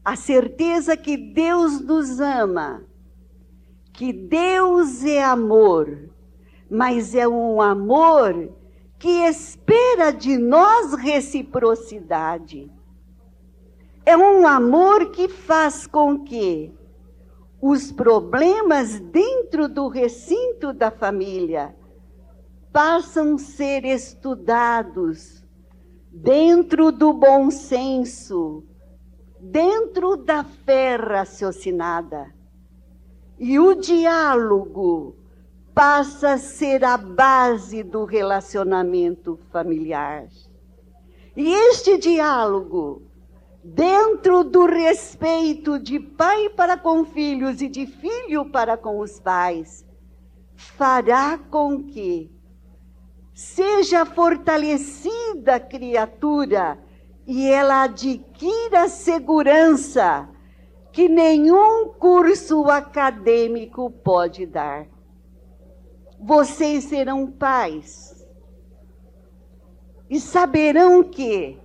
a certeza que Deus nos ama, que Deus é amor, mas é um amor que espera de nós reciprocidade. É um amor que faz com que os problemas dentro do recinto da família passam a ser estudados dentro do bom senso, dentro da fé raciocinada. E o diálogo passa a ser a base do relacionamento familiar. E este diálogo, dentro do respeito de pai para com filhos e de filho para com os pais, fará com que seja fortalecida a criatura e ela adquira segurança que nenhum curso acadêmico pode dar. Vocês serão pais e saberão que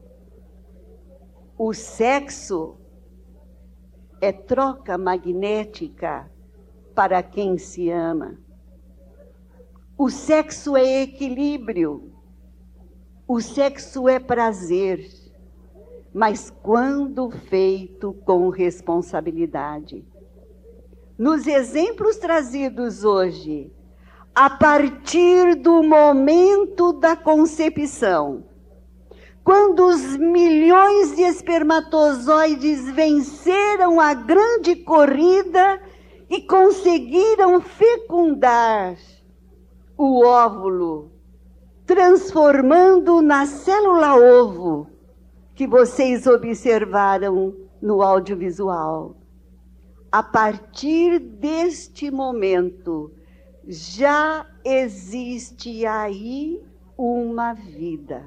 o sexo é troca magnética para quem se ama. O sexo é equilíbrio. O sexo é prazer, mas quando feito com responsabilidade. Nos exemplos trazidos hoje, a partir do momento da concepção, quando os milhões de espermatozoides venceram a grande corrida e conseguiram fecundar o óvulo, transformando na célula ovo que vocês observaram no audiovisual. A partir deste momento, já existe aí uma vida.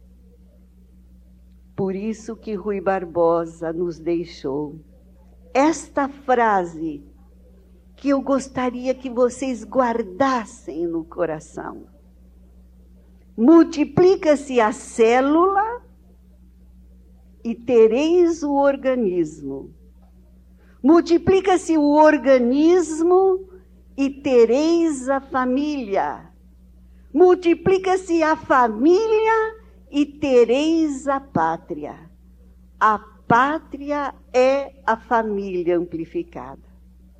Por isso que Rui Barbosa nos deixou esta frase que eu gostaria que vocês guardassem no coração. Multiplica-se a célula e tereis o organismo. Multiplica-se o organismo e tereis a família. Multiplica-se a família e tereis a pátria. A pátria é a família amplificada.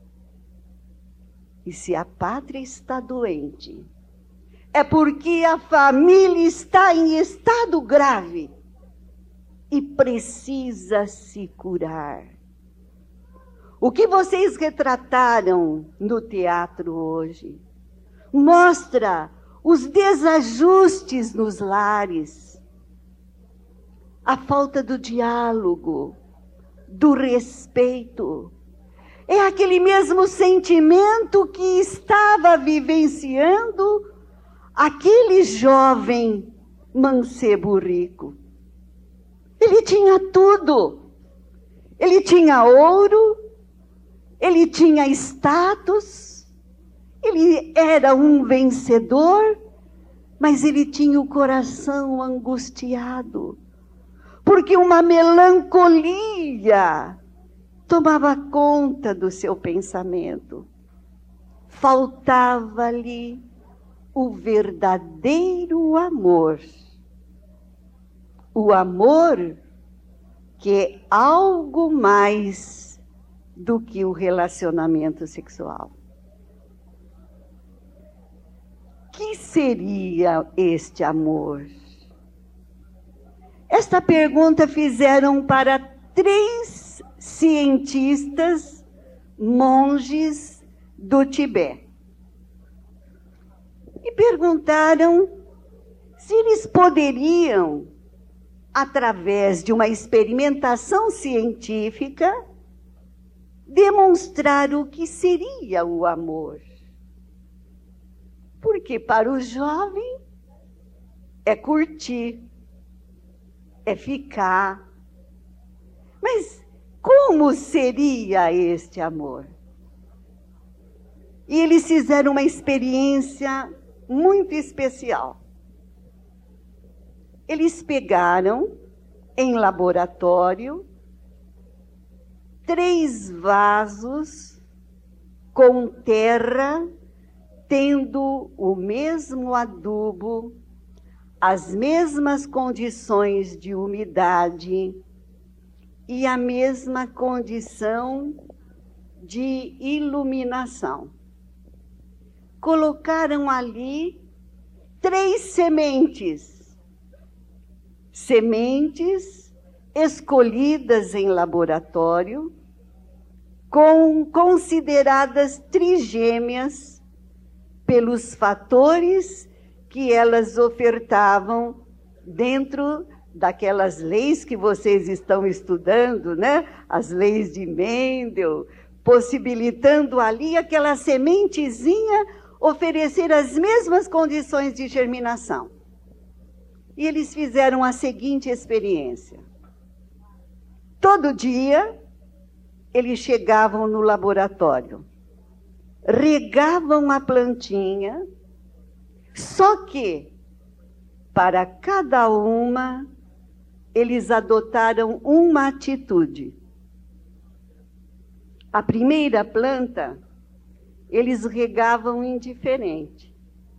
E se a pátria está doente, é porque a família está em estado grave e precisa se curar. O que vocês retrataram no teatro hoje mostra os desajustes nos lares, a falta do diálogo, do respeito. É aquele mesmo sentimento que estava vivenciando aquele jovem mancebo rico. Ele tinha tudo. Ele tinha ouro, ele tinha status, ele era um vencedor, mas ele tinha o coração angustiado, porque uma melancolia tomava conta do seu pensamento. Faltava-lhe o verdadeiro amor. O amor que é algo mais do que o relacionamento sexual. Que seria este amor? Esta pergunta fizeram para 3 cientistas monges do Tibete. E perguntaram se eles poderiam, através de uma experimentação científica, demonstrar o que seria o amor. Porque para o jovem é curtir, é ficar. Mas como seria este amor? E eles fizeram uma experiência muito especial. Eles pegaram em laboratório 3 vasos com terra, tendo o mesmo adubo, as mesmas condições de umidade e a mesma condição de iluminação. Colocaram ali 3 sementes. Sementes escolhidas em laboratório, consideradas trigêmeas pelos fatores que elas ofertavam dentro daquelas leis que vocês estão estudando, né? As leis de Mendel, possibilitando ali aquela sementezinha oferecer as mesmas condições de germinação. E eles fizeram a seguinte experiência. Todo dia, eles chegavam no laboratório, regavam a plantinha, só que, para cada uma, eles adotaram uma atitude. A primeira planta, eles regavam indiferente.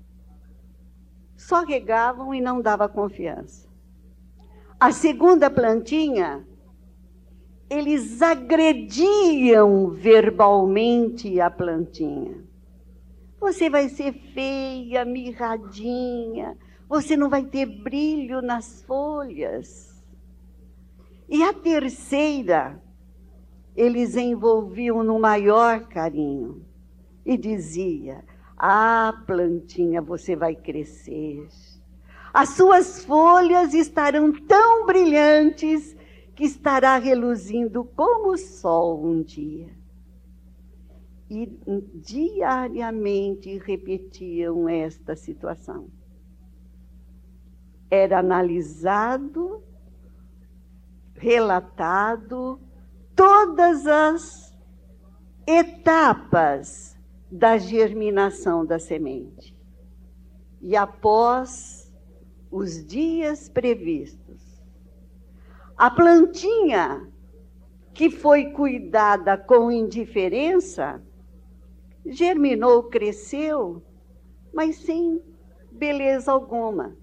Só regavam e não dava confiança. A segunda plantinha, eles agrediam verbalmente a plantinha. Você vai ser feia, mirradinha, você não vai ter brilho nas folhas. E a terceira, eles envolviam no maior carinho e dizia: ah, plantinha, você vai crescer. As suas folhas estarão tão brilhantes que estará reluzindo como o sol um dia. E diariamente repetiam esta situação. Era analisado, relatado, todas as etapas da germinação da semente. E após os dias previstos, a plantinha que foi cuidada com indiferença, germinou, cresceu, mas sem beleza alguma.